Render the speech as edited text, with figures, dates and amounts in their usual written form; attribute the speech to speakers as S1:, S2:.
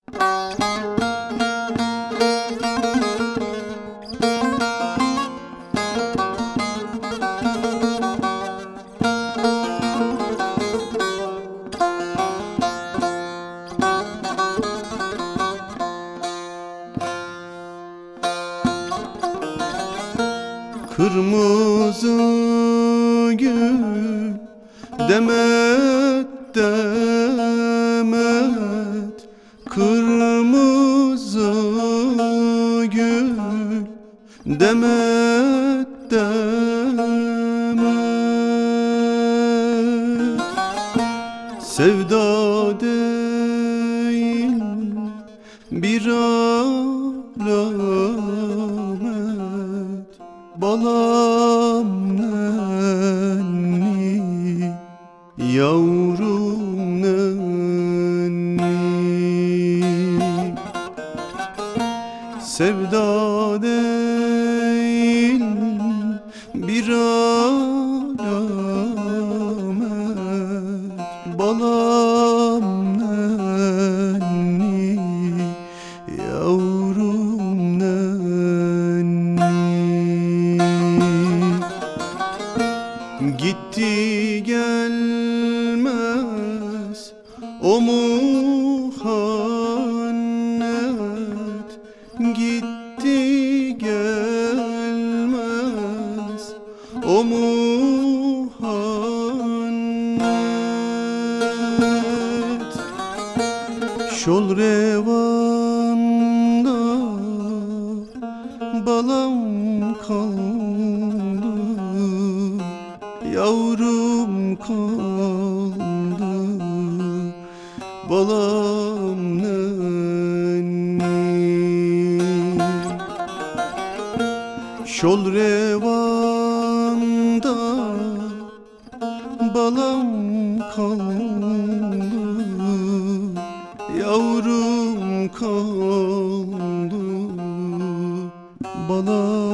S1: Kırmızı gül demet demet, kırmızı gül demet demet. Sevda değil bir alamet, balam nenni, yavrum nenni. Sevda değil bir alamet, balam nenni, yavrum nenni. Gitti gelmez o muhannet, gitti gelmez o muhannet. Şol revanda balam kaldı, yavrum kaldı, balam nenni. Şol revanda balam kaldı, yavrum kaldı, balam